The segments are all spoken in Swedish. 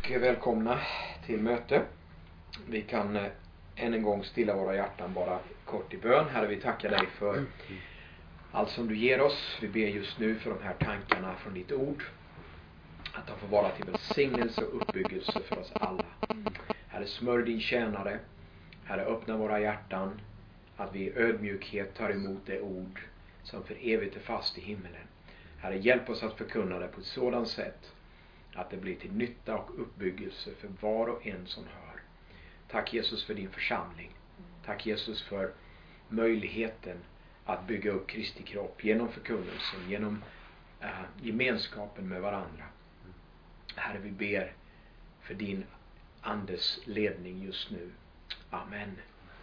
och välkomna till möte. Vi kan än en gång stilla våra hjärtan bara kort i bön. Herre, vi tackar dig för allt som du ger oss. Vi ber just nu för de här tankarna från ditt ord, att de får vara till välsignelse och uppbyggelse för oss alla. Herre, smörj din tjänare. Herre, öppna våra hjärtan, att vi i ödmjukhet tar emot det ord som för evigt är fast i himmelen. Herre, hjälp oss att förkunna det på ett sådant sätt att det blir till nytta och uppbyggelse för var och en som hör. Tack Jesus för din församling. Tack Jesus för möjligheten att bygga upp Kristi kropp genom förkunnelsen, genom gemenskapen med varandra. Herre, vi ber för din andes ledning just nu. Amen.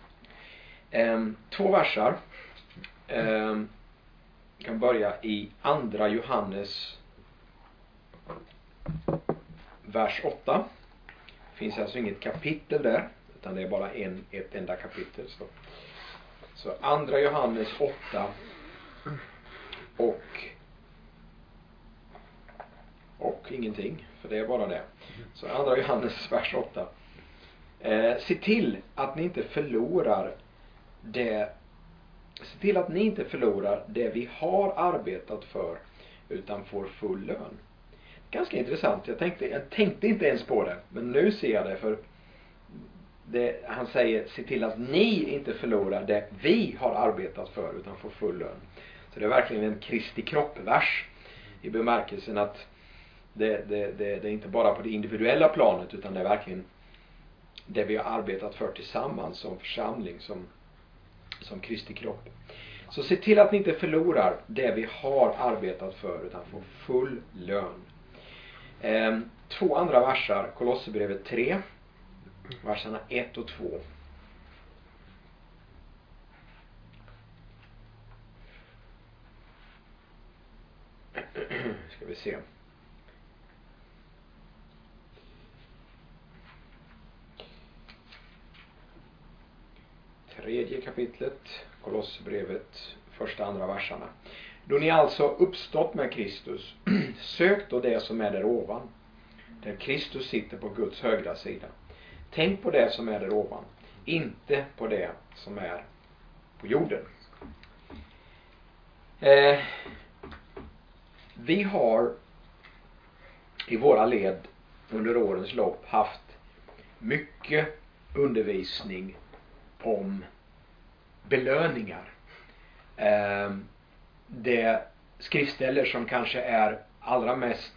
2 versar. Vi kan börja i andra Johannes vers 8. Det finns alltså inget kapitel där, utan det är bara ett enda kapitel. Så andra Johannes 8 och ingenting, för det är bara det. Så andra Johannes vers 8. Se till att ni inte förlorar det vi har arbetat för, utan får full lön. Ganska intressant. Jag tänkte inte ens på det, men nu ser jag det, för han säger se till att ni inte förlorar det vi har arbetat för, utan får full lön. Så det är verkligen en Kristi kroppvers, i bemärkelsen att det är inte bara på det individuella planet, utan det är verkligen det vi har arbetat för tillsammans som församling, som Kristi kropp. Så se till att ni inte förlorar det vi har arbetat för, utan får full lön. 2 andra versar, Kolosserbrevet 3, verserna 1 och 2. Ska vi se. Tredje kapitlet, Kolosserbrevet, första andra versarna. Då ni alltså uppstått med Kristus, sök då det som är där ovan, där Kristus sitter på Guds högra sida. Tänk på det som är där ovan, inte på det som är på jorden. Vi har i våra led under årens lopp haft mycket undervisning om belöningar. Det skriftställe som kanske är allra mest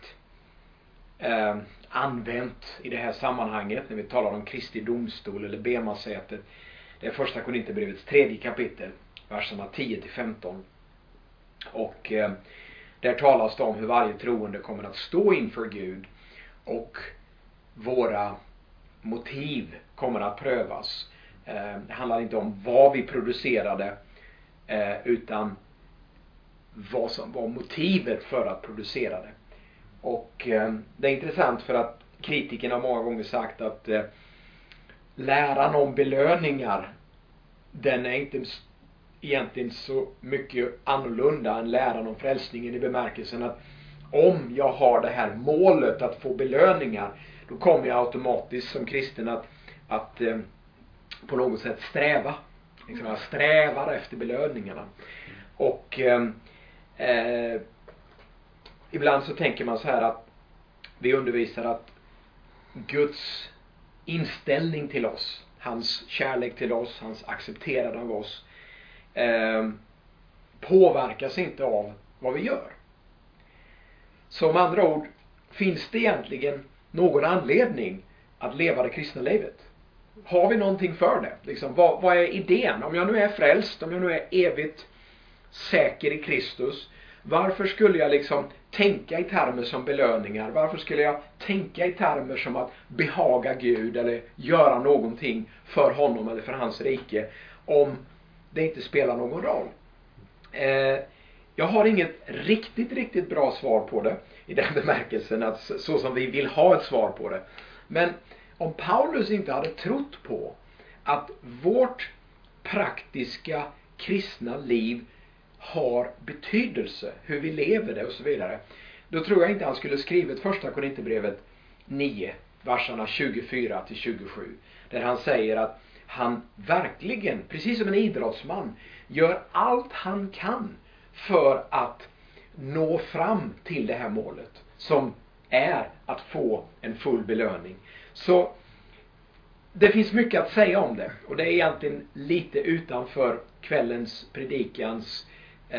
använt i det här sammanhanget när vi talar om Kristi domstol eller bemasätet, det är första Korinthierbrevets 3 kapitel, verserna 10-15. Och där talas det om hur varje troende kommer att stå inför Gud, och våra motiv kommer att prövas. Det handlar inte om vad vi producerade, utan vad som var motivet för att producera det. Och det är intressant, för att kritikerna har många gånger sagt att läran om belöningar, den är inte egentligen så mycket annorlunda än läran om frälsningen, i bemärkelsen att om jag har det här målet att få belöningar, då kommer jag automatiskt som kristen att på något sätt sträva. Liksom jag strävar efter belöningarna. Och ibland så tänker man så här att vi undervisar att Guds inställning till oss, hans kärlek till oss, hans accepterande av oss, påverkas inte av vad vi gör. Så med andra ord, finns det egentligen någon anledning att leva det kristna livet? Har vi någonting för det? Liksom, vad är idén? Om jag nu är frälst, om jag nu är evigt säker i Kristus, varför skulle jag liksom tänka i termer som belöningar? Varför skulle jag tänka i termer som att behaga Gud eller göra någonting för honom eller för hans rike, om det inte spelar någon roll? Jag har inget riktigt bra svar på det, i den bemärkelsen att så som vi vill ha ett svar på det. Men om Paulus inte hade trott på att vårt praktiska kristna liv har betydelse, hur vi lever det och så vidare, då tror jag inte han skulle skrivit första Korinthierbrevet 9, verserna 24 till 27. Där han säger att han verkligen, precis som en idrottsman, gör allt han kan för att nå fram till det här målet, som är att få en full belöning. Så det finns mycket att säga om det, och det är egentligen lite utanför kvällens predikans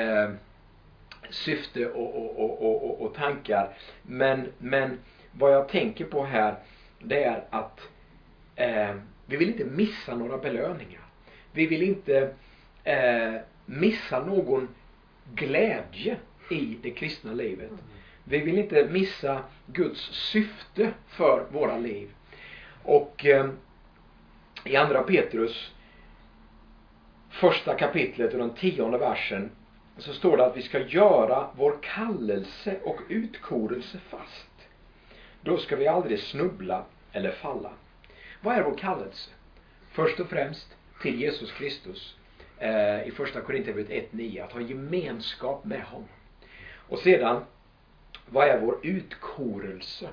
syfte och tankar. Men vad jag tänker på här, det är att vi vill inte missa några belöningar. Vi vill inte missa någon glädje i det kristna livet. Vi vill inte missa Guds syfte för våra liv. Och i andra Petrus första kapitlet och den 10:e versen så står det att vi ska göra vår kallelse och utkorelse fast. Då ska vi aldrig snubbla eller falla. Vad är vår kallelse? Först och främst till Jesus Kristus. I första Korinthierbrevet 1:9, att ha gemenskap med honom. Och sedan, vad är vår utkorelse?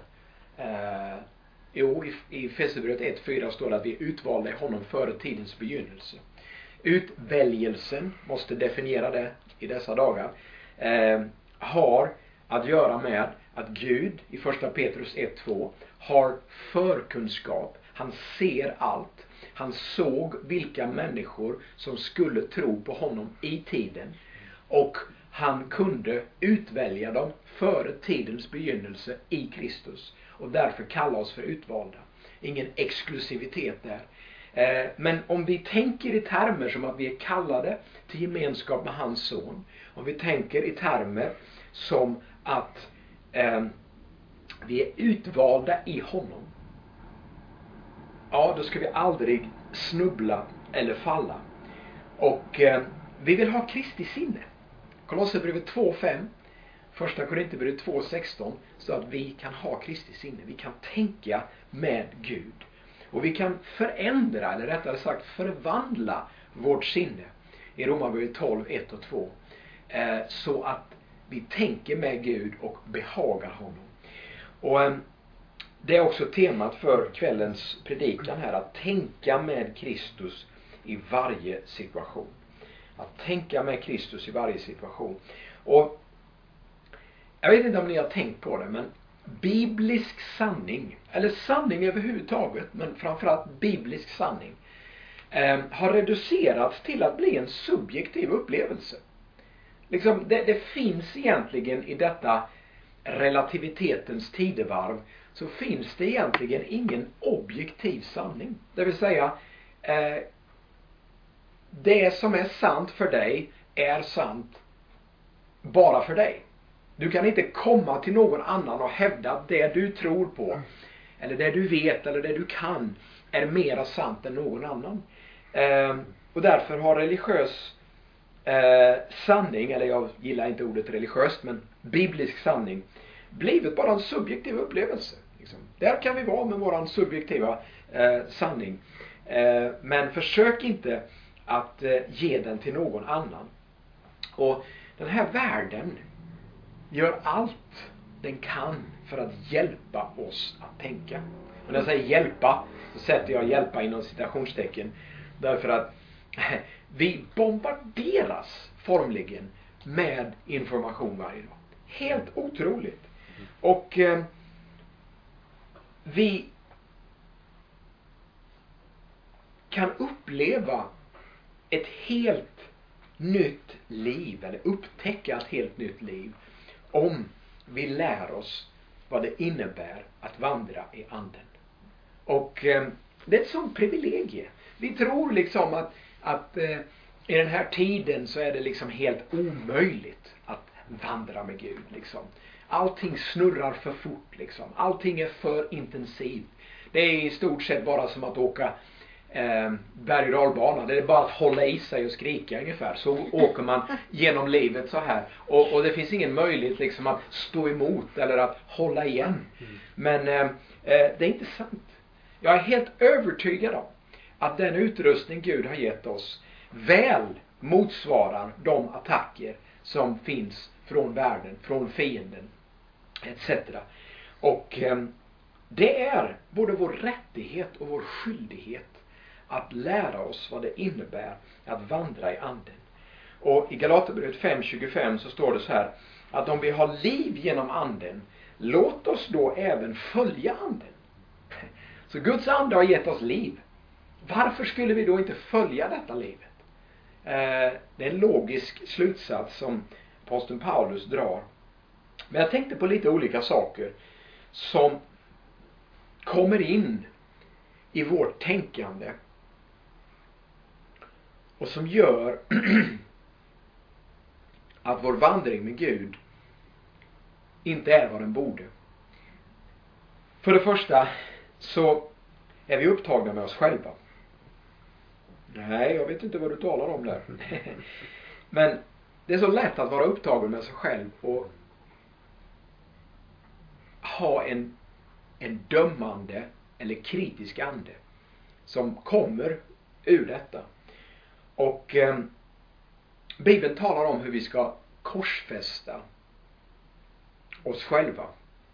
I Efesierbrevet 1:4 står det att vi är utvalda i honom före tidens begynnelse. Utväljelsen, måste definiera det i dessa dagar, har att göra med att Gud i första Petrus 1:2 har förkunskap. Han ser allt. Han såg vilka människor som skulle tro på honom i tiden. Och han kunde utvälja dem före tidens begynnelse i Kristus. Och därför kalla oss för utvalda. Ingen exklusivitet där. Men om vi tänker i termer som att vi är kallade till gemenskap med hans son. Om vi tänker i termer som att vi är utvalda i honom. Ja, då ska vi aldrig snubbla eller falla. Och vi vill ha Kristi sinne. Kolosserbrevet 2:5, första Korinthierbrevet 2:16, så att vi kan ha Kristi sinne. Vi kan tänka med Gud. Och vi kan förändra, eller rättare sagt förvandla vårt sinne. I Romarbrevet 12:1 och 2. Så att vi tänker med Gud och behagar honom. Och det är också temat för kvällens predikan här, att tänka med Kristus i varje situation. Att tänka med Kristus i varje situation. Och jag vet inte om ni har tänkt på det, men biblisk sanning, eller sanning överhuvudtaget, men framförallt biblisk sanning, har reducerats till att bli en subjektiv upplevelse. Liksom, det finns egentligen i detta relativitetens tidevarv, så finns det egentligen ingen objektiv sanning. Det vill säga, det som är sant för dig är sant bara för dig. Du kan inte komma till någon annan och hävda att det du tror på, eller det du vet, eller det du kan, är mera sant än någon annan. Och därför har religiös sanning, eller jag gillar inte ordet religiöst, men biblisk sanning, blivit bara en subjektiv upplevelse. Liksom. Där kan vi vara med våran subjektiva sanning. Men försök inte att ge den till någon annan. Och den här världen gör allt den kan för att hjälpa oss att tänka. Och när jag säger hjälpa, så sätter jag hjälpa inom citationstecken. Därför att vi bombarderas formligen med information varje dag. Helt otroligt. Och vi kan uppleva ett helt nytt liv, eller upptäcka ett helt nytt liv, om vi lär oss vad det innebär att vandra i anden. Och det är ett sånt privilegie. Vi tror liksom att i den här tiden så är det liksom helt omöjligt att vandra med Gud liksom. Allting snurrar för fort liksom. Allting är för intensivt. Det är i stort sett bara som att åka berg- och dalbana. Det är bara att hålla i sig och skrika ungefär. Så åker man genom livet så här. Och det finns ingen möjlighet liksom att stå emot eller att hålla igen. Men det är inte sant. Jag är helt övertygad om att den utrustning Gud har gett oss väl motsvarar de attacker som finns från världen, från fienden, etc. Och det är både vår rättighet och vår skyldighet att lära oss vad det innebär att vandra i anden. Och i Galaterbrevet 5:25 så står det så här, att om vi har liv genom anden, låt oss då även följa anden. Så Guds ande har gett oss liv. Varför skulle vi då inte följa detta livet? Det är en logisk slutsats som aposteln Paulus drar. Men jag tänkte på lite olika saker som kommer in i vårt tänkande och som gör att vår vandring med Gud inte är vad den borde. För det första så är vi upptagna med oss själva. Nej, jag vet inte vad du talar om där. Men det är så lätt att vara upptagen med sig själv och ha en dömande eller kritisk ande som kommer ur detta. Och Bibeln talar om hur vi ska korsfästa oss själva.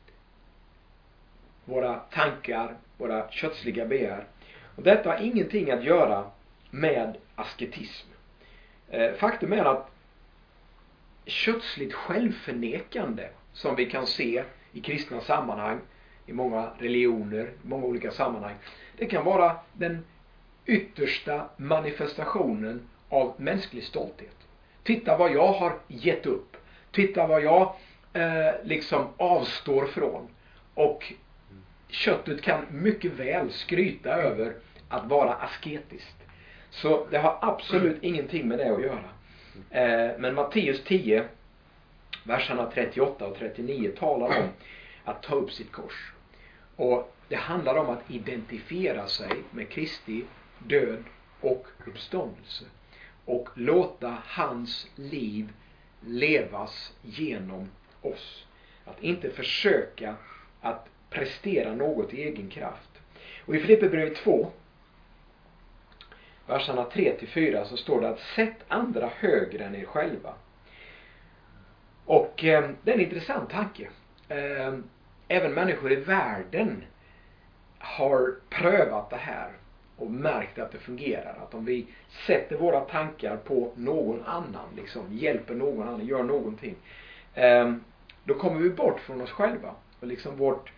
Våra tankar, våra kötsliga begär. Och detta har ingenting att göra med asketism. Faktum är att kötsligt självförnekande som vi kan se i kristna sammanhang, i många religioner, i många olika sammanhang, det kan vara den yttersta manifestationen av mänsklig stolthet. Titta vad jag har gett upp. Titta vad jag liksom avstår från. Och köttet kan mycket väl skryta över att vara asketiskt. Så det har absolut ingenting med det att göra. Men Matteus 10, verserna 38 och 39 talar om att ta upp sitt kors. Och det handlar om att identifiera sig med Kristi död och uppståndelse. Och låta hans liv levas genom oss. Att inte försöka att prestera något i egen kraft. Och i Filipperbrevet 2, verserna 3-4 så står det att sätt andra högre än er själva. Och det är en intressant tanke. Även människor i världen har prövat det här och märkt att det fungerar. Att om vi sätter våra tankar på någon annan, liksom hjälper någon annan, gör någonting, då kommer vi bort från oss själva. Och liksom vårt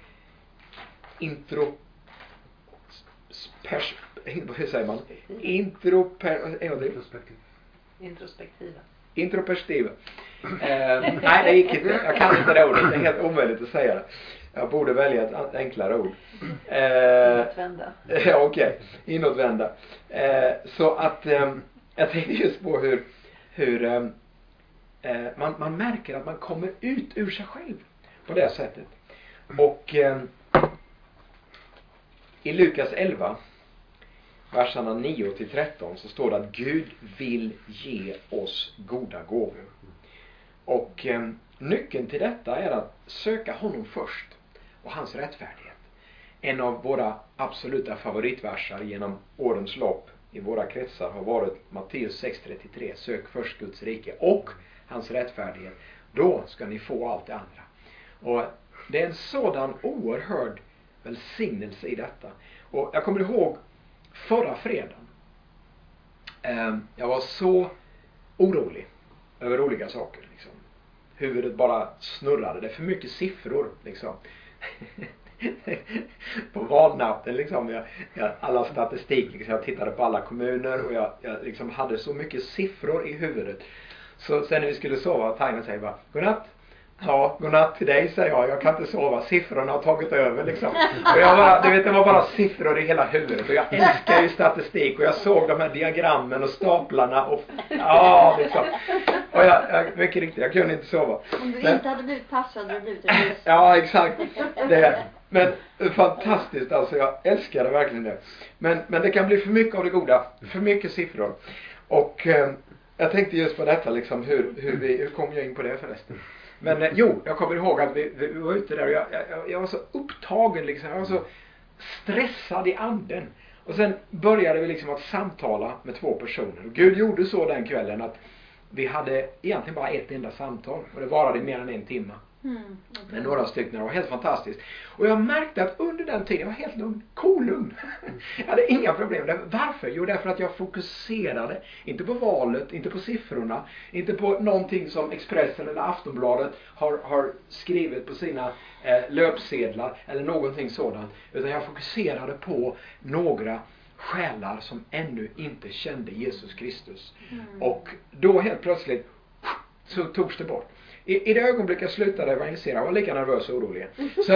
introspektiva. Nej, det gick inte. Jag kan inte det ordet. Det är helt omöjligt att säga det. Jag borde välja ett enklare ord. Inåtvända. Ja, okej. Inåtvända. Så att jag tänkte just på hur man märker att man kommer ut ur sig själv på det sättet. Och i Lukas 11, verserna 9-13 så står det att Gud vill ge oss goda gåvor. Och nyckeln till detta är att söka honom först och hans rättfärdighet. En av våra absoluta favoritversar genom årens lopp i våra kretsar har varit Matteus 6:33. Sök först Guds rike och hans rättfärdighet. Då ska ni få allt det andra. Och det är en sådan oerhörd välsignelse i detta. Och jag kommer ihåg förra fredagen. Jag var så orolig över olika saker. Liksom. Huvudet bara snurrade. Det är för mycket siffror. Liksom. På valnatten. Liksom. Alla statistik. Liksom. Jag tittade på alla kommuner. Och jag liksom hade så mycket siffror i huvudet. Så sen när vi skulle sova, Taina säger bara, godnatt. Ja, godnatt till dig, säger jag. Jag kan inte sova. Siffrorna har tagit över liksom. Och jag bara, du vet, det var bara siffror i hela huvudet. Och jag älskar ju statistik. Och jag såg de här diagrammen och staplarna. Och ja, liksom. Och jag mycket riktigt, jag kunde inte sova. Om du inte hade blivit passad hade du blivit en röst. Ja, exakt. Det. Men fantastiskt, alltså. Jag älskar det verkligen det. Men det kan bli för mycket av det goda. För mycket siffror. Och jag tänkte just på detta liksom. Hur kom jag in på det förresten? Men jo, jag kommer ihåg att vi var ute där och jag var så upptagen liksom. Jag var så stressad i anden. Och sen började vi liksom att samtala med 2 personer. Och Gud gjorde så den kvällen att vi hade egentligen bara ett enda samtal. Och det varade mer än 1 timme. Med några stycken. Det var helt fantastiskt. Och jag märkte att under den tiden jag var helt lugn. Kolugn. Jag hade inga problem. Varför? Jo, därför att jag fokuserade. Inte på valet, inte på siffrorna. Inte på någonting som Expressen eller Aftonbladet har skrivit på sina löpsedlar. Eller någonting sådant. Utan jag fokuserade på några själar som ännu inte kände Jesus Kristus. Och då helt plötsligt så togs det bort. I det ögonblick jag slutade evangelisera var jag lika nervös och orolig. Så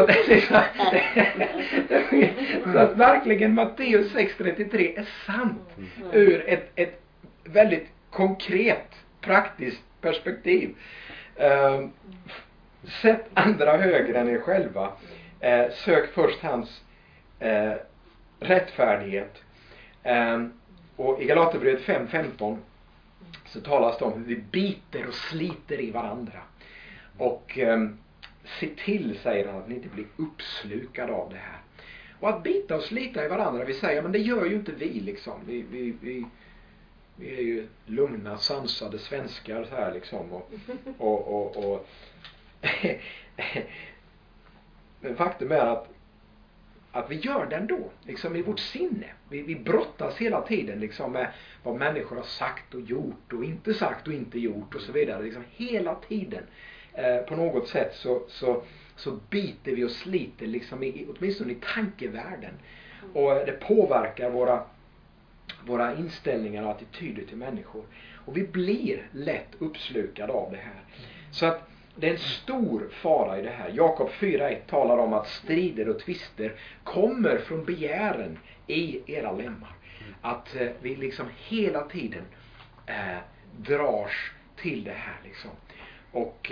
att verkligen Matteus 6:33 är sant ur ett väldigt konkret, praktiskt perspektiv. Sätt andra högre än er själva. Sök först hans rättfärdighet. Och i Galaterbrevet 5:15 så talas det om hur vi biter och sliter i varandra. Och se till, säger han, att ni inte blir uppslukade av det här. Och att bita och slita i varandra, vi säger, men det gör ju inte vi liksom. Vi är ju lugna, sansade svenskar så här liksom. Och men faktum är att vi gör det ändå, liksom i vårt sinne. Vi brottas hela tiden liksom med vad människor har sagt och gjort och inte sagt och inte gjort och så vidare. Liksom hela tiden på något sätt så biter vi och sliter liksom åtminstone i tankevärlden. Och det påverkar våra inställningar och attityder till människor. Och vi blir lätt uppslukade av det här. Så att det är en stor fara i det här. Jakob 4:1 talar om att strider och tvister kommer från begären i era lemmar. Att vi liksom hela tiden dras till det här liksom. Och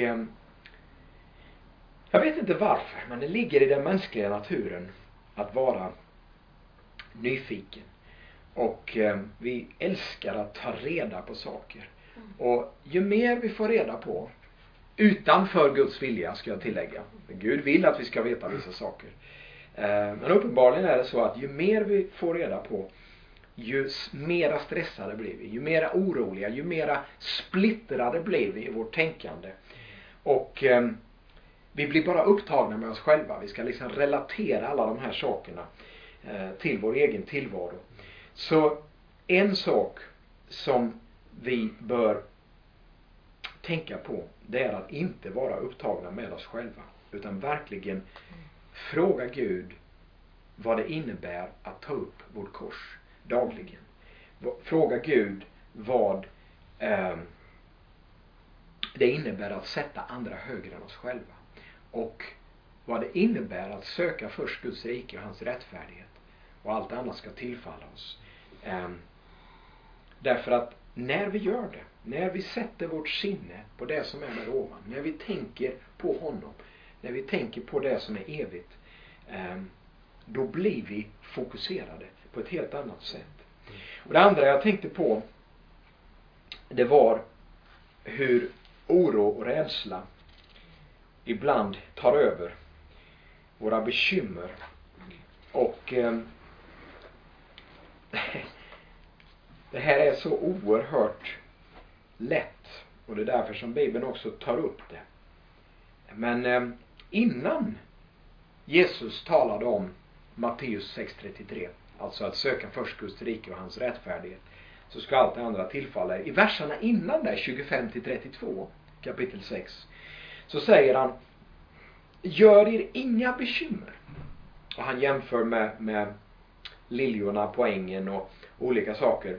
jag vet inte varför, men det ligger i den mänskliga naturen att vara nyfiken. Och vi älskar att ta reda på saker. Och ju mer vi får reda på, utanför Guds vilja ska jag tillägga. Gud vill att vi ska veta vissa saker. Men uppenbarligen är det så att ju mer vi får reda på, ju mera stressade blir vi. Ju mera oroliga, ju mera splittrade blir vi i vårt tänkande. Och vi blir bara upptagna med oss själva. Vi ska liksom relatera alla de här sakerna till vår egen tillvaro. Så en sak som vi bör tänka på, det är att inte vara upptagna med oss själva, utan verkligen fråga Gud vad det innebär att ta upp vårt kors dagligen. Fråga Gud vad det innebär att sätta andra högre än oss själva, och vad det innebär att söka först Guds rike och hans rättfärdighet, och allt annat ska tillfalla oss. Därför att när vi gör det, när vi sätter vårt sinne på det som är där ovan, när vi tänker på honom, när vi tänker på det som är evigt, då blir vi fokuserade på ett helt annat sätt. Och det andra jag tänkte på, det var hur oro och rädsla ibland tar över våra bekymmer. Och det här är så oerhört lätt, och det är därför som Bibeln också tar upp det. Men innan Jesus talade om Matteus 6:33, alltså att söka först Guds rike och hans rättfärdighet, så ska allt det andra tillfalla. I verserna innan där, 25-32, kapitel 6, så säger han: gör er inga bekymmer. Och han jämför med liljorna på ängen och olika saker.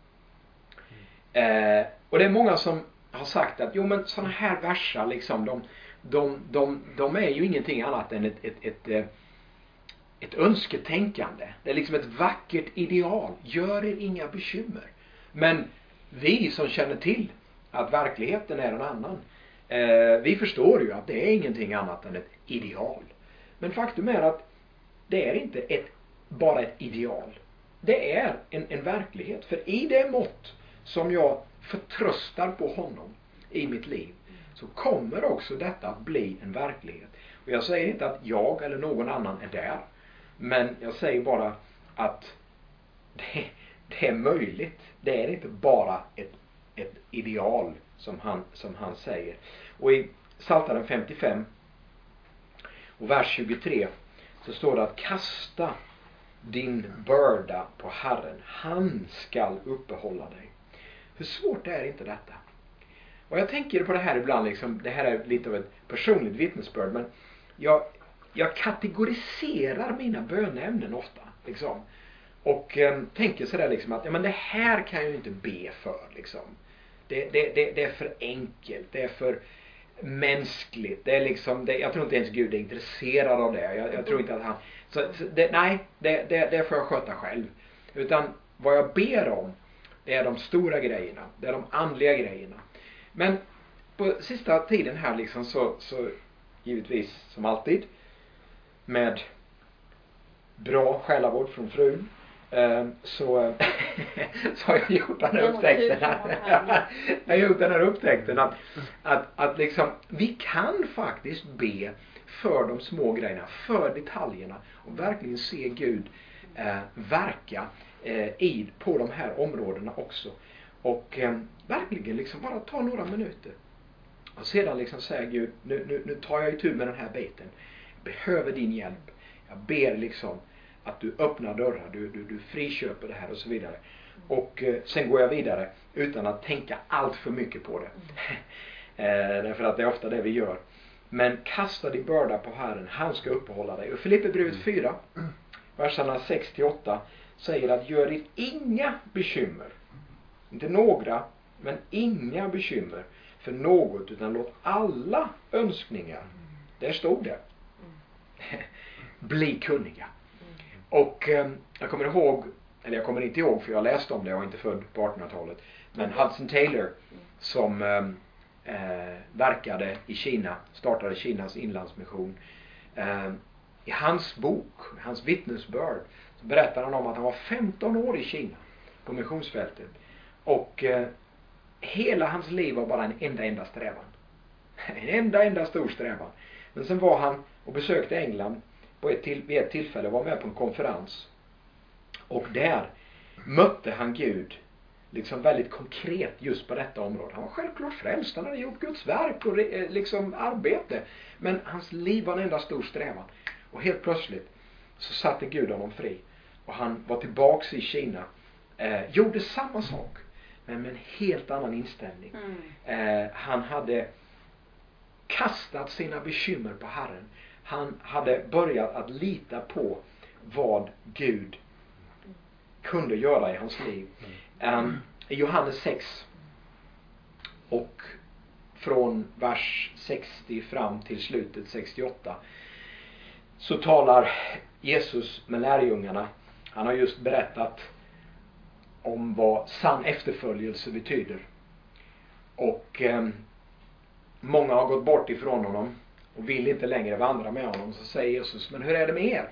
Och det är många som har sagt att jo, men sådana här verser liksom, de är ju ingenting annat än ett önsketänkande. Det är liksom ett vackert ideal. Gör er inga bekymmer. Men vi som känner till att verkligheten är en annan, vi förstår ju att det är ingenting annat än ett ideal. Men faktum är att det är inte bara ett ideal. Det är en verklighet. För i det mått som jag förtröstar på honom i mitt liv, så kommer också detta att bli en verklighet. Och jag säger inte att jag eller någon annan är där, men jag säger bara att det är möjligt. Det är inte bara ett ideal som han säger. Och i Psaltaren 55 och vers 23 så står det att kasta din börda på Herren. Han skall uppehålla dig. Hur svårt är inte detta? Och jag tänker på det här ibland, liksom, det här är lite av ett personligt vittnesbörd, men jag kategoriserar mina böneämnen ofta. Liksom. Och tänker sådär liksom att ja, men det här kan jag ju inte be för. Liksom. Det är för enkelt, det är för mänskligt. Det är liksom, jag tror inte ens Gud är intresserad av det. Jag tror inte att han... Det får jag sköta själv. Utan vad jag ber om, det är de stora grejerna. Det är de andliga grejerna. Men på sista tiden här liksom så givetvis som alltid med bra själavård från frun så har jag gjort den här upptäckten att liksom vi kan faktiskt be för de små grejerna, för detaljerna och verkligen se Gud verka på de här områdena också. Och verkligen liksom bara ta några minuter. Och sedan liksom säga Gud, nu tar jag itu med den här biten. Jag behöver din hjälp. Jag ber liksom att du öppnar dörrar, du friköper det här och så vidare. Och sen går jag vidare utan att tänka allt för mycket på det. Därför att det är ofta det vi gör. Men kasta din börda på Herren, han ska uppehålla dig. Och Filipperbrevet 4, verserna 6-8 säger att gör er inga bekymmer. Inte några, men inga bekymmer för något, utan låt alla önskningar, där stod det, bli kunniga. Och jag kommer inte ihåg för jag läste om det, jag var inte född på 1800-talet, men Hudson Taylor som verkade i Kina, startade Kinas inlandsmission, i hans bok, hans vittnesbörd, så berättar han om att han var 15 år i Kina på missionsfältet. Och hela hans liv var bara en enda strävan. En enda stor strävan. Men sen var han och besökte England vid ett tillfälle och var med på en konferens. Och där mötte han Gud liksom väldigt konkret just på detta område. Han var självklart frälst, han hade gjort Guds verk och liksom arbete. Men hans liv var en enda stor strävan. Och helt plötsligt så satte Gud honom fri. Och han var tillbaks i Kina. Gjorde samma sak. Men med en helt annan inställning. Han hade kastat sina bekymmer på Herren. Han hade börjat att lita på vad Gud kunde göra i hans liv. I Johannes 6 och från vers 60 fram till slutet 68 så talar Jesus med lärjungarna. Han har just berättat om vad sann efterföljelse betyder. Och många har gått bort ifrån honom och vill inte längre vandra med honom. Så säger Jesus, men hur är det med er?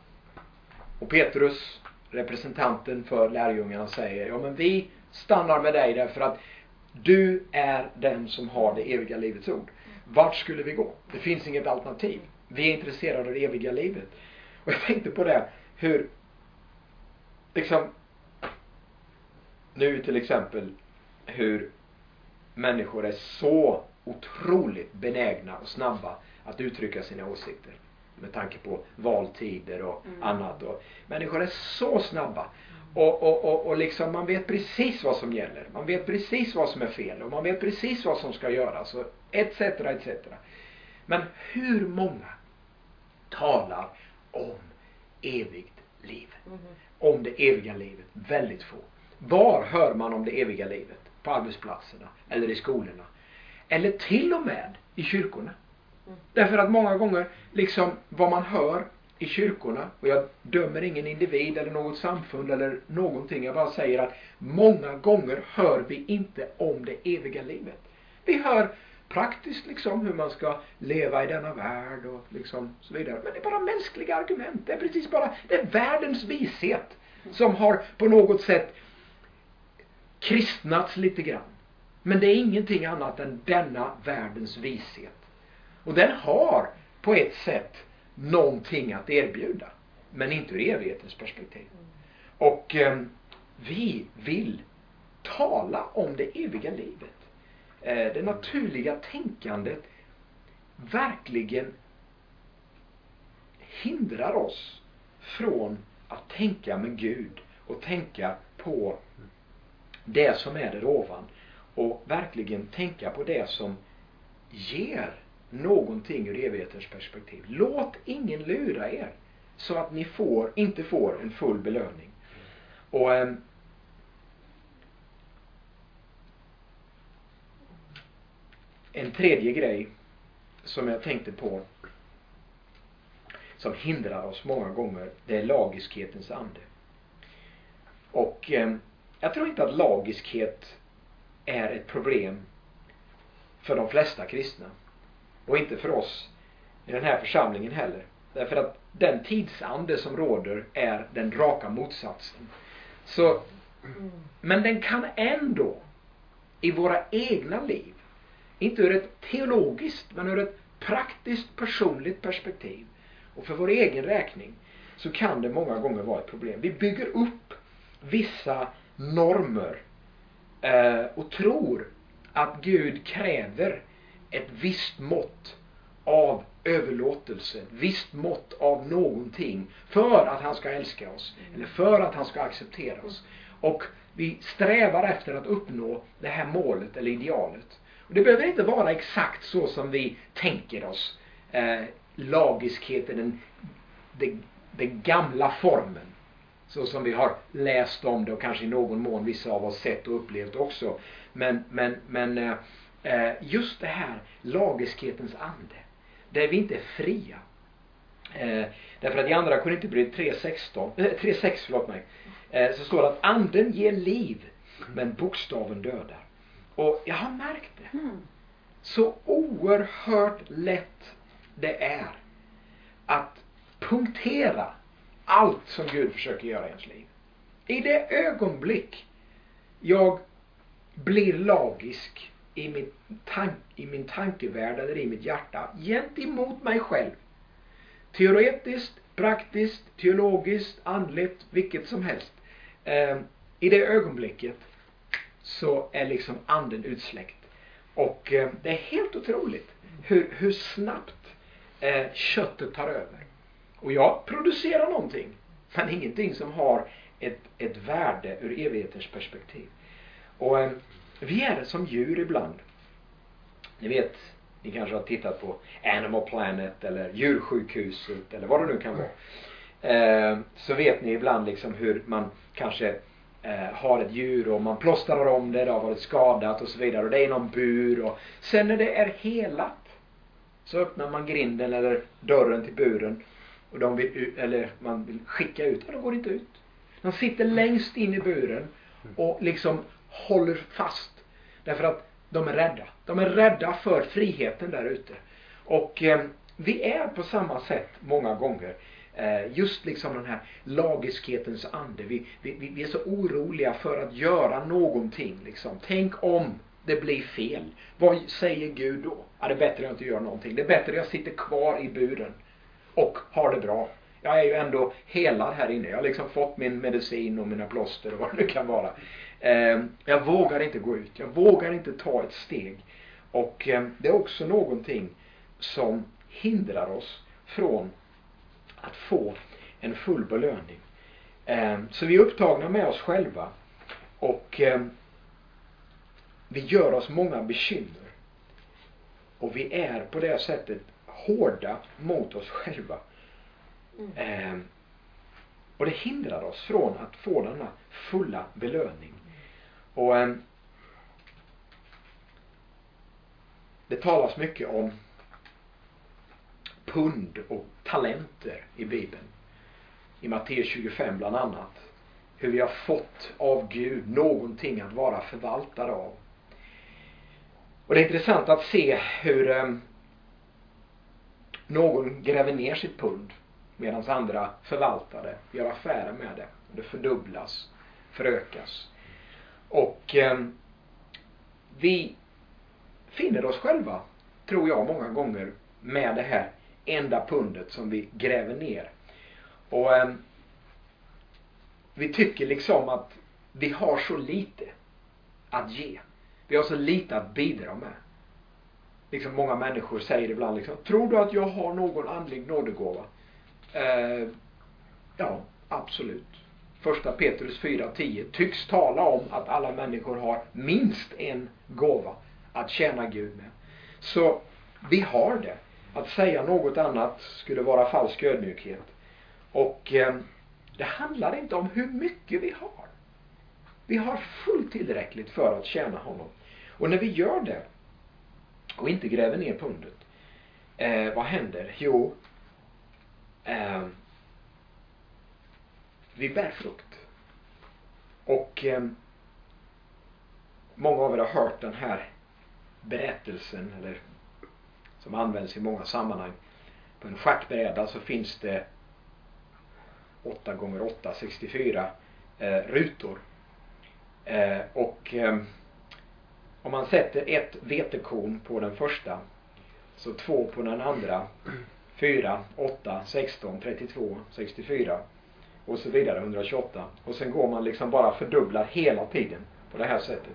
Och Petrus, representanten för lärjungarna, säger, ja men vi stannar med dig därför att du är den som har det eviga livets ord. Vart skulle vi gå? Det finns inget alternativ. Vi är intresserade av det eviga livet. Och jag tänkte på det, hur liksom nu till exempel hur människor är så otroligt benägna och snabba att uttrycka sina åsikter med tanke på valtider och annat. Och människor är så snabba och liksom man vet precis vad som gäller. Man vet precis vad som är fel och man vet precis vad som ska göras och etc. etc. Men hur många talar om evigt liv? Om det eviga livet? Väldigt få. Var hör man om det eviga livet? På arbetsplatserna eller i skolorna? Eller till och med i kyrkorna. Därför att många gånger liksom vad man hör i kyrkorna, och jag dömer ingen individ eller något samfund eller någonting, jag bara säger att många gånger hör vi inte om det eviga livet. Vi hör praktiskt liksom hur man ska leva i denna värld och liksom så vidare. Men det är bara mänskliga argument. Det är precis bara, det är världens vishet som har på något sätt kristnats lite grann. Men det är ingenting annat än denna världens vishet. Och den har på ett sätt någonting att erbjuda. Men inte ur evighetens perspektiv. Och vi vill tala om det eviga livet. Det naturliga tänkandet verkligen hindrar oss från att tänka med Gud och tänka på det som är där ovan och verkligen tänka på det som ger någonting ur evighetens perspektiv. Låt ingen lura er så att ni inte får en full belöning. Och en tredje grej som jag tänkte på som hindrar oss många gånger, det är lagiskhetens ande. Och jag tror inte att lagiskhet är ett problem för de flesta kristna. Och inte för oss i den här församlingen heller. Därför att den tidsande som råder är den raka motsatsen. Så, men den kan ändå i våra egna liv, inte ur ett teologiskt men ur ett praktiskt personligt perspektiv och för vår egen räkning, så kan det många gånger vara ett problem. Vi bygger upp vissa normer och tror att Gud kräver ett visst mått av överlåtelse, ett visst mått av någonting för att han ska älska oss eller för att han ska acceptera oss. Och vi strävar efter att uppnå det här målet eller idealet. Och det behöver inte vara exakt så som vi tänker oss. Lagiskhet är den gamla formen. Så som vi har läst om det och kanske i någon mån vissa av oss sett och upplevt också. Men just det här lagiskhetens ande, där vi inte är fria. Därför att i andra Korinthierbrevet 3:6 så står det att anden ger liv men bokstaven dödar. Och jag har märkt det. Så oerhört lätt det är att punktera allt som Gud försöker göra i ens liv. I det ögonblick jag blir lagisk i min tankevärld eller i mitt hjärta gentemot mig själv, teoretiskt, praktiskt, teologiskt, andligt, vilket som helst, i det ögonblicket så är liksom anden utsläckt. Och det är helt otroligt hur snabbt köttet tar över. Och jag producerar någonting, men ingenting som har ett värde ur evighetens perspektiv. Och vi är som djur ibland. Ni vet, ni kanske har tittat på Animal Planet eller Djursjukhuset eller vad det nu kan vara. Så vet ni ibland liksom hur man kanske har ett djur och man plåstrar om det har varit skadat och så vidare. Och det är någon bur. Och sen när det är helat så öppnar man grinden eller dörren till buren. Och man vill skicka ut. Och de går inte ut. De sitter längst in i buren och liksom håller fast. Därför att de är rädda. De är rädda för friheten där ute. Och vi är på samma sätt många gånger. Just liksom den här lagiskhetens ande. Vi är så oroliga för att göra någonting. Liksom. Tänk om det blir fel. Vad säger Gud då? Ja, det är bättre att jag inte gör någonting. Det är bättre att jag sitter kvar i buren och har det bra. Jag är ju ändå helad här inne. Jag har liksom fått min medicin och mina plåster och vad det nu kan vara. Jag vågar inte gå ut. Jag vågar inte ta ett steg. Och det är också någonting som hindrar oss från att få en full belöning. Så vi är upptagna med oss själva. Och vi gör oss många bekymmer. Och vi är på det sättet hårda mot oss själva. Och det hindrar oss från att få denna fulla belöning. Och det talas mycket om pund och talenter i Bibeln. I Matteus 25 bland annat. Hur vi har fått av Gud någonting att vara förvaltare av. Och det är intressant att se hur någon gräver ner sitt pund medan andra förvaltar det, gör affärer med det. Det fördubblas, förökas. Och vi finner oss själva, tror jag många gånger, med det här enda pundet som vi gräver ner. Och vi tycker liksom att vi har så lite att ge. Vi har så lite att bidra med. Liksom många människor säger ibland liksom, tror du att jag har någon andlig nådegåva? Ja, absolut. Första Petrus 4:10 tycks tala om att alla människor har minst en gåva att tjäna Gud med. Så vi har det. Att säga något annat skulle vara falsk ödmjukhet. Och det handlar inte om hur mycket vi har. Vi har fullt tillräckligt för att tjäna honom. Och när vi gör det och inte gräver ner pundet, vad händer? Jo, vi bär frukt. Och många av er har hört den här berättelsen, eller som används i många sammanhang. På en schackbräda så finns det 8x8, 64 rutor. Och om man sätter ett vetekorn på den första, så 2 på den andra, 4, 8, 16, 32, 64 och så vidare, 128. Och sen går man liksom bara fördubblar hela tiden på det här sättet.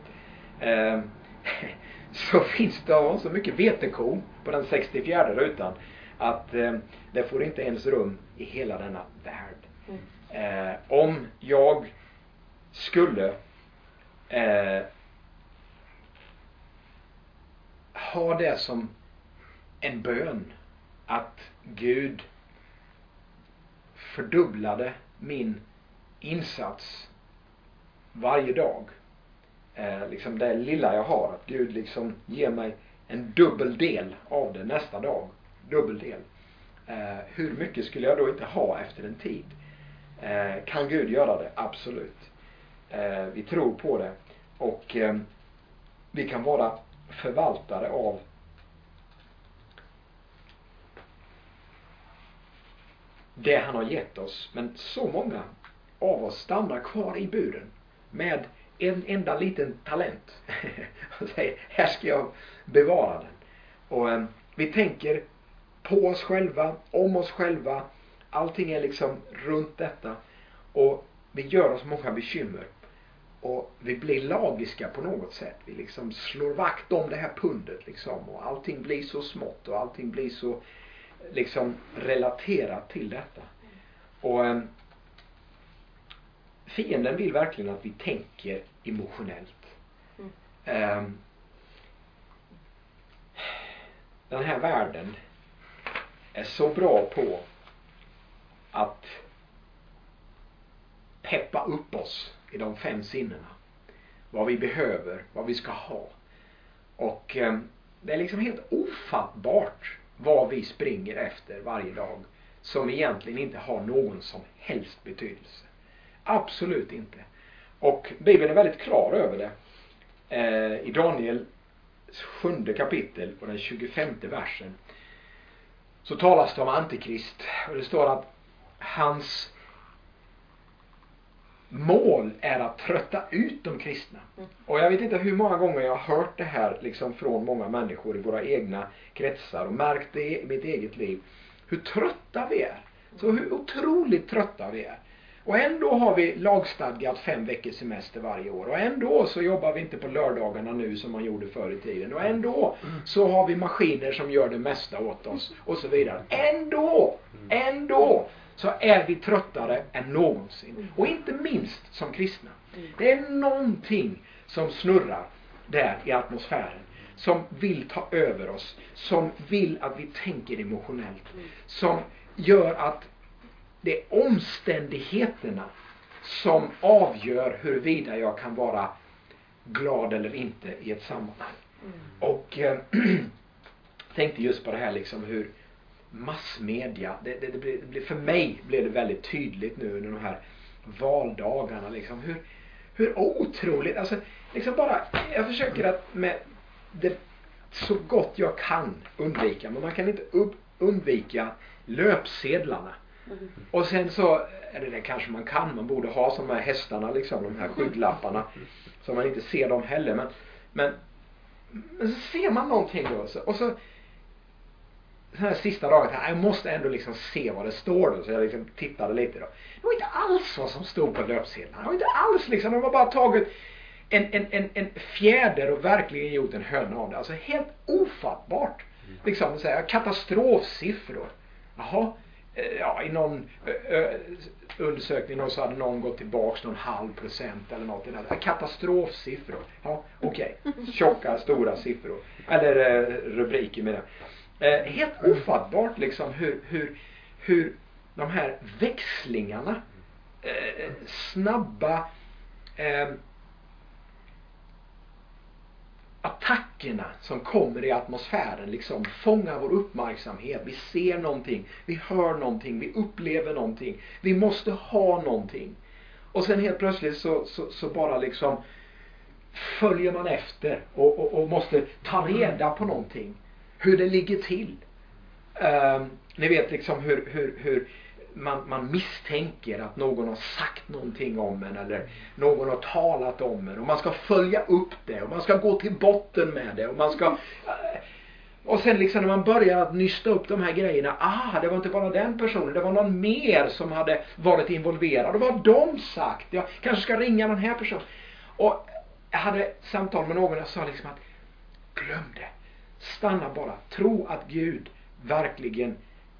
Så finns det så mycket vetekorn på den 64 rutan att det får inte ens rum i hela denna värld. Om jag skulle ha det som en bön att Gud fördubblade min insats varje dag, liksom det lilla jag har, att Gud liksom ger mig en dubbel del av det nästa dag, dubbel del. Hur mycket skulle jag då inte ha efter en tid? Kan Gud göra det? Absolut. Vi tror på det, och vi kan vara förvaltare av det han har gett oss. Men så många av oss stannar kvar i buren med en enda liten talent och säger, här ska jag bevara den. Och vi tänker på oss själva, om oss själva, allting är liksom runt detta, och vi gör oss många bekymmer. Och vi blir lagiska på något sätt. Vi liksom slår vakt om det här pundet liksom. Och allting blir så smått. Och allting blir så liksom relaterat till detta. Och fienden vill verkligen att vi tänker emotionellt. Den här världen är så bra på att peppa upp oss i de 5 sinnena. Vad vi behöver, vad vi ska ha. Och det är liksom helt ofattbart vad vi springer efter varje dag, som egentligen inte har någon som helst betydelse. Absolut inte. Och Bibeln är väldigt klar över det. I Daniel 7 kapitel och den 25 versen så talas det om Antikrist. Och det står att hans mål är att trötta ut de kristna. Och jag vet inte hur många gånger jag har hört det här liksom från många människor i våra egna kretsar, och märkt det i mitt eget liv. Hur trötta vi är. Så hur otroligt trötta vi är. Och ändå har vi lagstadgat 5 veckors semester varje år. Och ändå så jobbar vi inte på lördagarna nu som man gjorde förr i tiden. Och ändå så har vi maskiner som gör det mesta åt oss. Och så vidare. Ändå så är vi tröttare än någonsin. Och inte minst som kristna. Det är någonting som snurrar där i atmosfären. Som vill ta över oss. Som vill att vi tänker emotionellt. Som gör att det är omständigheterna som avgör huruvida jag kan vara glad eller inte i ett sammanhang. Och tänkte just på det här liksom, hur massmedia, för mig blev det väldigt tydligt nu under de här valdagarna liksom, hur otroligt, alltså liksom bara, jag försöker att med det så gott jag kan undvika, men man kan inte undvika löpsedlarna. Och sen så, eller det kanske man kan, man borde ha som de här hästarna liksom, de här skygglapparna, så man inte ser dem heller, men så ser man någonting då, och så den här sista dagen här, jag måste ändå liksom se vad det står då, så jag liksom tittade lite då. Det var inte alls vad som stod på löpsedlarna. Det var inte alls liksom, de har bara tagit en fjäder och verkligen gjort en höna av det. Alltså helt ofattbart. Liksom så här, katastrofsiffror. Jaha, i någon undersökning så hade någon gått tillbaks någon 0,5% eller något. Katastrofsiffror. Ja, okej. Tjocka, stora siffror. Eller rubriker med det. Helt ofattbart liksom hur de här växlingarna, snabba attackerna som kommer i atmosfären liksom fångar vår uppmärksamhet. Vi ser någonting, vi hör någonting, vi upplever någonting. Vi måste ha någonting. Och sen helt plötsligt så bara liksom följer man efter och måste ta reda på någonting. Hur det ligger till. Ni vet liksom hur man misstänker att någon har sagt någonting om en eller någon har talat om en och man ska följa upp det och man ska gå till botten med det och man ska och sen liksom när man börjar att nysta upp de här grejerna, det var inte bara den personen, det var någon mer som hade varit involverad och vad har de sagt? Jag kanske ska ringa den här personen. Och jag hade samtal med någon och sa liksom att glöm det, stanna bara, tro att Gud verkligen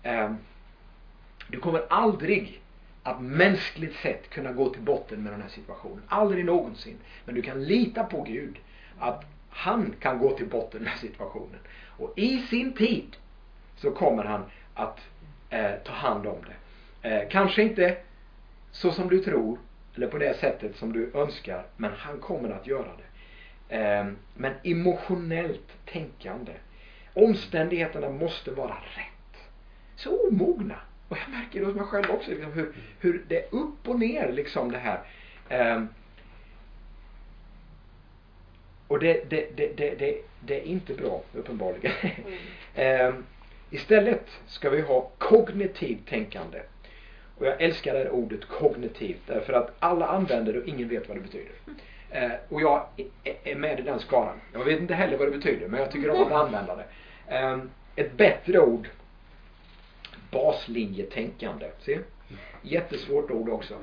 du kommer aldrig att mänskligt sett kunna gå till botten med den här situationen. Aldrig någonsin. Men du kan lita på Gud att han kan gå till botten med situationen. Och i sin tid så kommer han att ta hand om det. Kanske inte så som du tror eller på det sättet som du önskar, men han kommer att göra det. Men emotionellt tänkande. Omständigheterna måste vara rätt. Så omogna. Och jag märker det hos mig själv också liksom, hur det är upp och ner liksom det här. Och det är inte bra uppenbarligen. Istället ska vi ha kognitivt tänkande. Och jag älskar det här ordet kognitivt därför att alla använder det och ingen vet vad det betyder. Och jag är med i den skaran. Jag vet inte heller vad det betyder, men jag tycker om att använda det. Ett bättre ord, baslinjetänkande. Se? Jättesvårt ord också.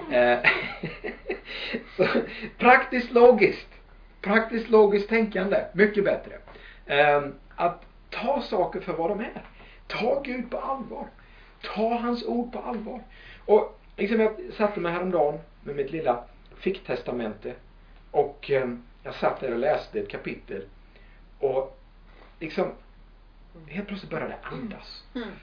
Så, praktiskt logiskt tänkande. Mycket bättre. Att ta saker för vad de är. Ta Gud på allvar. Ta hans ord på allvar. Och liksom jag satte mig häromdagen med mitt lilla ficktestamente. Och jag satt där och läste ett kapitel. Och liksom helt plötsligt började det andas.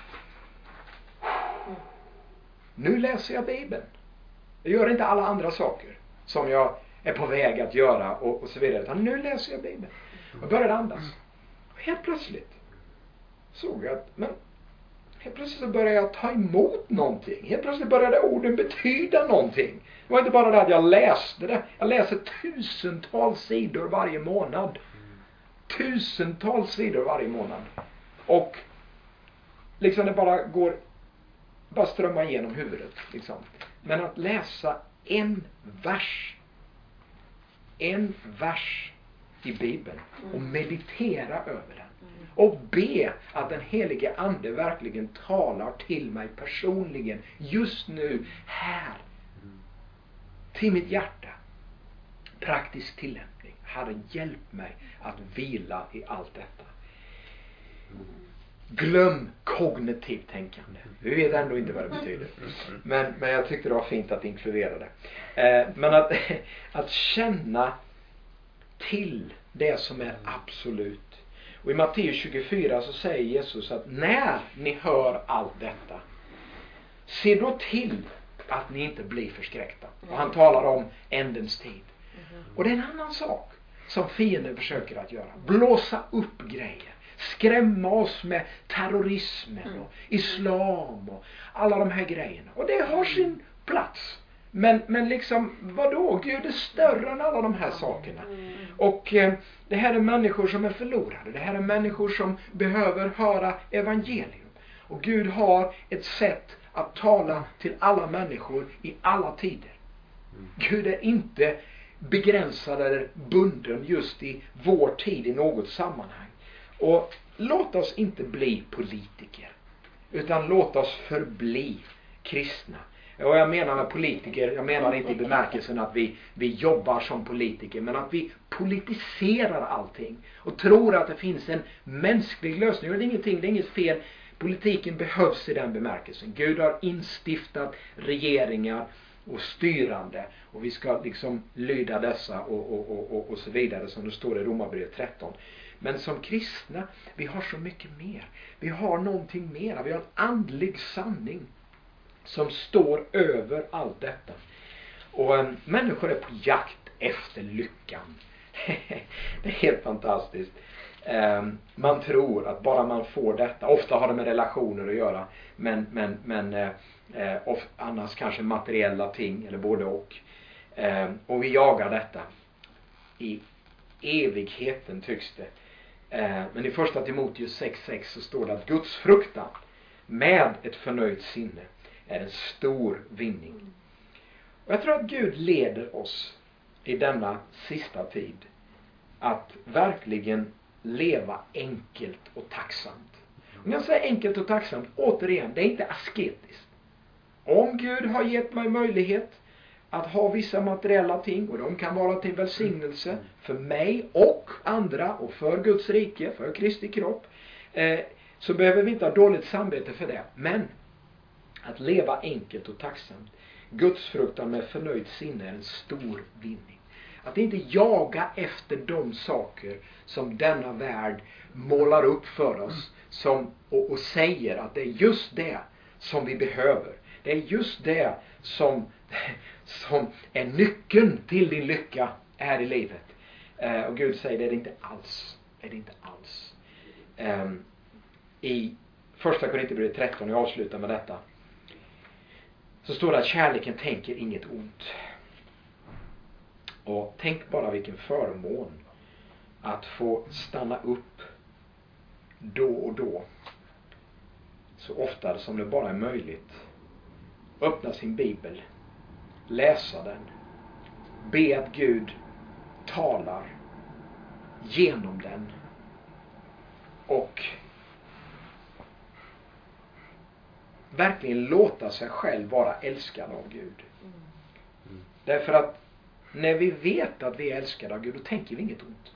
Nu läser jag Bibeln. Jag gör inte alla andra saker som jag är på väg att göra och så vidare. Utan nu läser jag Bibeln. Och började andas. Och helt plötsligt såg jag att helt plötsligt så började jag ta emot någonting. Helt plötsligt började orden betyda någonting. Det var inte bara det att jag läste det. Jag läser tusentals sidor varje månad. Tusentals sidor varje månad. Och liksom det bara strömmar igenom huvudet. Liksom. Men att läsa en vers i Bibeln och meditera över den. Och be att den helige ande verkligen talar till mig personligen just nu, här. Till mitt hjärta. Praktisk tillämpning. Herre, hjälp mig att vila i allt detta. Glöm kognitivt tänkande. Vi vet ändå inte vad det betyder. Men jag tyckte det var fint att inkludera det. Men att känna till det som är absolut. Och i Matteus 24 så säger Jesus att när ni hör allt detta, se då till att ni inte blir förskräckta. Och han talar om ändens tid. Och det är en annan sak som fienden försöker att göra. Blåsa upp grejer. Skrämma oss med terrorismen och islam och alla de här grejerna. Och det har sin plats. Men liksom, vadå? Gud är större än alla de här sakerna. Och det här är människor som är förlorade. Det här är människor som behöver höra evangelium. Och Gud har ett sätt att tala till alla människor i alla tider. Gud är inte begränsad eller bunden just i vår tid i något sammanhang. Och låt oss inte bli politiker, utan låt oss förbli kristna. Och jag menar med politiker, jag menar inte i bemärkelsen att vi jobbar som politiker, men att vi politiserar allting och tror att det finns en mänsklig lösning. Och det är inget fel Politiken behövs i den bemärkelsen. Gud har instiftat regeringar och styrande. Och vi ska liksom lyda dessa och så vidare, som det står i Romarbrevet 13. Men som kristna, vi har så mycket mer. Vi har någonting mer. Vi har en andlig sanning som står över allt detta. Och människor är på jakt efter lyckan. Det är helt fantastiskt. Man tror att bara man får detta, ofta har det med relationer att göra, men annars kanske materiella ting eller både och vi jagar detta i evigheten, tycks det. Men i första Timoteus 6:6 så står det att Guds fruktan med ett förnöjt sinne är en stor vinning. Och jag tror att Gud leder oss i denna sista tid att verkligen leva enkelt och tacksamt. Om jag säger enkelt och tacksamt, återigen, det är inte asketiskt. Om Gud har gett mig möjlighet att ha vissa materiella ting, och de kan vara till välsignelse för mig och andra och för Guds rike, för Kristi kropp, så behöver vi inte ha dåligt samvete för det. Men att leva enkelt och tacksamt, Guds fruktan med förnöjt sinne, är en stor vinning. Att inte jaga efter de saker som denna värld målar upp för oss och säger att det är just det som vi behöver. Det är just det som är nyckeln till din lycka här i livet. Och Gud säger det är det inte alls. Det är det inte alls. I första Korinthierbrevet 13, jag avslutar med detta, så står det att kärleken tänker inget ont. Och tänk bara vilken förmån att få stanna upp då och då, så ofta som det bara är möjligt, öppna sin bibel, läsa den, be att Gud talar genom den och verkligen låta sig själv vara älskad av Gud. Därför att när vi vet att vi är älskade av Gud, då tänker vi inget ont.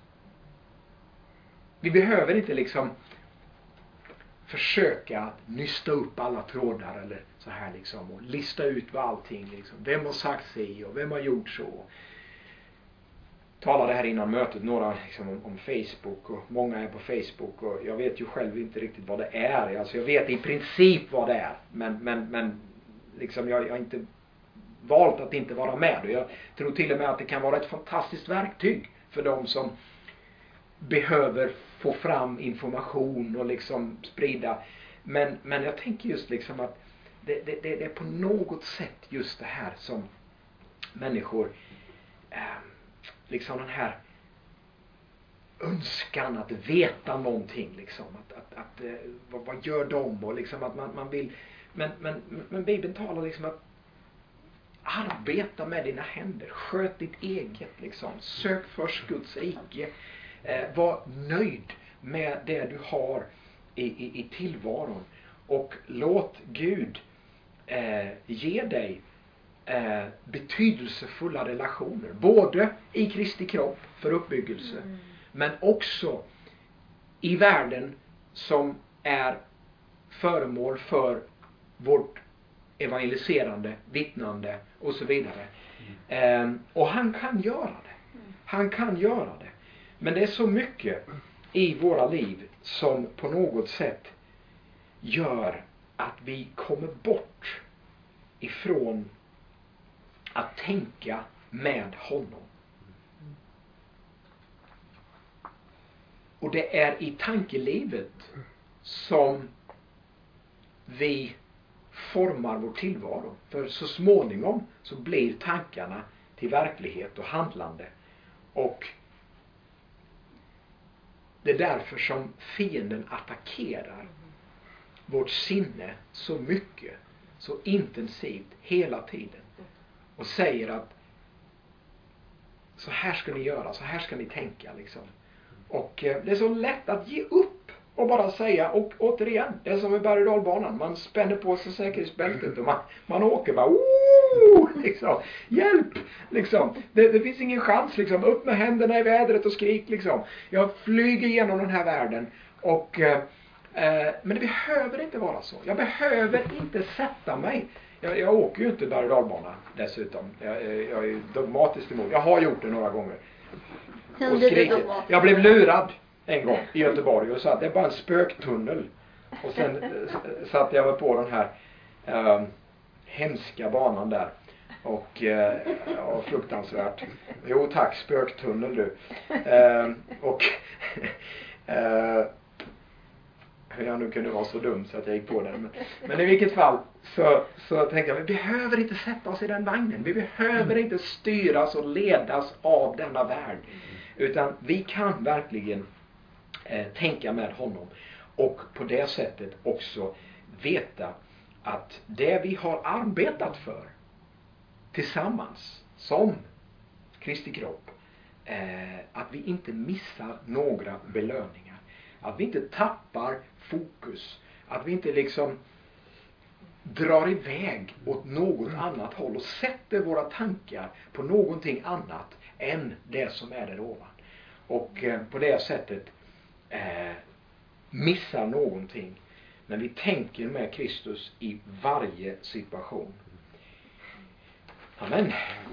Vi behöver inte liksom försöka att nysta upp alla trådar eller så här liksom, och lista ut vad allting liksom, vem har sagt sig och vem har gjort så. Talade här innan mötet några liksom om Facebook, och många är på Facebook, och jag vet ju själv inte riktigt vad det är. Alltså jag vet i princip vad det är, men liksom jag har inte valt att inte vara med, och jag tror till och med att det kan vara ett fantastiskt verktyg för de som behöver få fram information och liksom sprida, men jag tänker just liksom att det är på något sätt just det här som människor liksom den här önskan att veta någonting liksom, att vad gör de, och liksom att man vill, men Bibeln talar liksom att arbeta med dina händer, sköt ditt eget liksom, sök först Guds rike, var nöjd med det du har i tillvaron, och låt Gud ge dig betydelsefulla relationer, både i Kristi kropp för uppbyggelse, men också i världen som är föremål för vårt evangeliserande, vittnande och så vidare. Och han kan göra det. Han kan göra det. Men det är så mycket i våra liv som på något sätt gör att vi kommer bort ifrån att tänka med honom. Och det är i tankelivet som vi formar vår tillvaro. För så småningom så blir tankarna till verklighet och handlande. Och det är därför som fienden attackerar vårt sinne så mycket, så intensivt hela tiden. Och säger att så här ska ni göra, så här ska ni tänka liksom. Och det är så lätt att ge upp och bara säga, och återigen, det är som i berg- och dalbanan, man spänner på sig säkerhetsbältet och man åker bara liksom, hjälp liksom, det finns ingen chans liksom, upp med händerna i vädret och skrik liksom, jag flyger igenom den här världen, och Men det behöver inte vara så. Jag behöver inte sätta mig. Jag åker ju inte berg- och dalbana dessutom. Jag är ju dogmatiskt emot. Jag har gjort det några gånger. Och skrikit. Jag blev lurad en gång i Göteborg och sa att det är bara en spöktunnel. Och sen satte jag mig på den här hemska banan där. Och fruktansvärt. Jo tack, spöktunnel du. Och hur jag nu kunde vara så dum så att jag gick på den. Men i vilket fall så tänkte jag, vi behöver inte sätta oss i den vagnen. Vi behöver inte styras och ledas av denna värld. Utan vi kan verkligen tänka med honom. Och på det sättet också veta att det vi har arbetat för tillsammans som Kristi kropp, att vi inte missar några belöningar. Att vi inte tappar fokus. Att vi inte liksom drar iväg åt något annat håll och sätter våra tankar på någonting annat än det som är där ovan. Och på det sättet missar någonting. Men vi tänker med Kristus i varje situation. Amen.